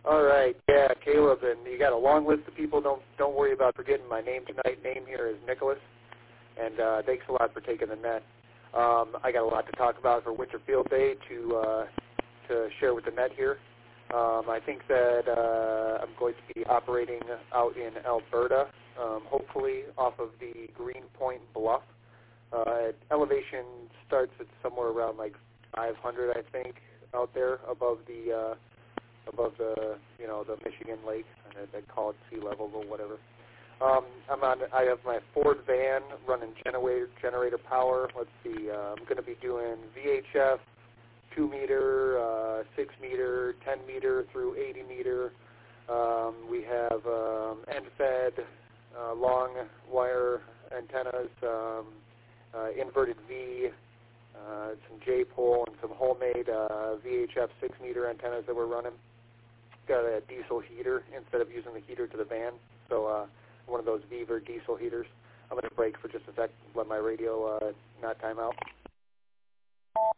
All right, yeah, Caleb, and you got a long list of people. Don't worry about forgetting my name tonight. Name here is Nicholas, and thanks a lot for taking the net. I got a lot to talk about for Winter Field Day to share with the net here. I think that I'm going to be operating out in Alberta, hopefully off of the Greenpoint Bluff. Elevation starts at somewhere around like 500, I think, out there above the the Michigan Lake. They call it sea level or whatever. I have my Ford van running generator power. Let's see. I'm going to be doing VHF 2 meter, 6 meter, 10 meter through 80 meter. We have end-fed long wire antennas, inverted V, some J-pole, and some homemade VHF 6 meter antennas that we're running. Got a diesel heater instead of using the heater to the van, so one of those Beaver diesel heaters. I'm going to break for just a sec, let my radio not time out.